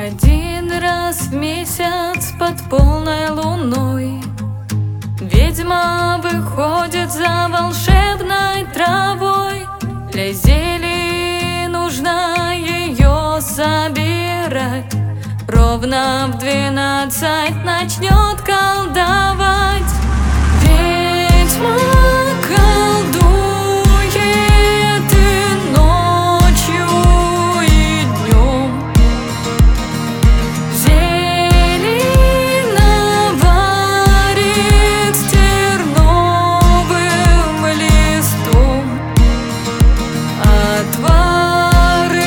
Один раз в месяц под полной луной ведьма выходит за волшебной травой. Для зелий нужно ее собирать. Ровно в 12 начнет колдовать. Ведьма колдует и ночью, и днем. Зелий наварит с терновым листом, отвары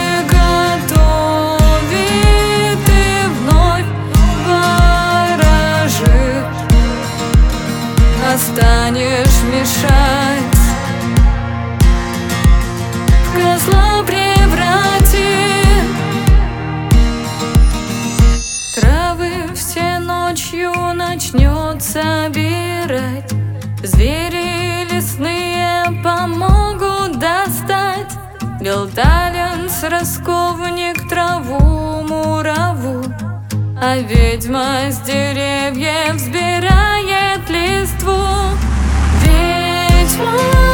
готовит и вновь ворожит. Станешь мешать, в козла превратит. Травы все ночью начнет собирать. Звери лесные помогут достать. Белталец, расковник, траву, мураву, а ведьма с деревьев сбирает листву. Ведьма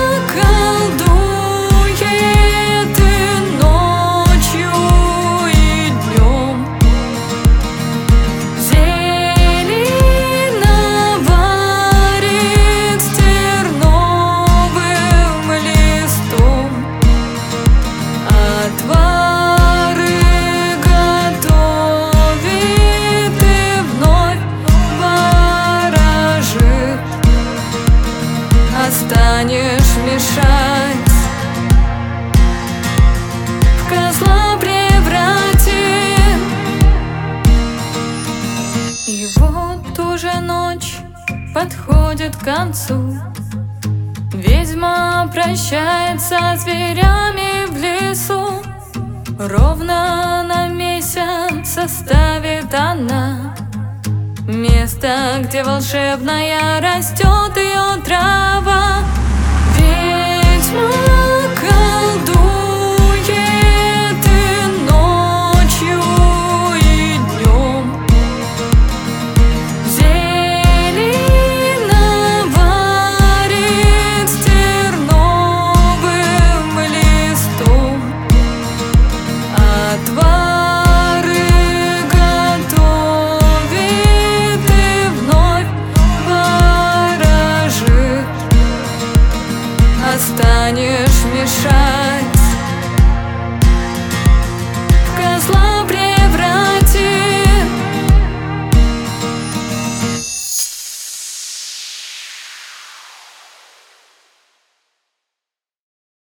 колдует и ночью, и днем. Зелий наварит с терновым листом, отвары готовит и вновь ворожит. Станешь мешать, в козла превратит. И вот уже ночь подходит к концу. Ведьма прощается с зверями в лесу. Ровно на месяц оставит она место, где волшебная растет ее трава. Ведьма колдует и ночью, и днем. Зелий наварит с терновым листом, отвары готовит и вновь ворожит. Станешь мешать.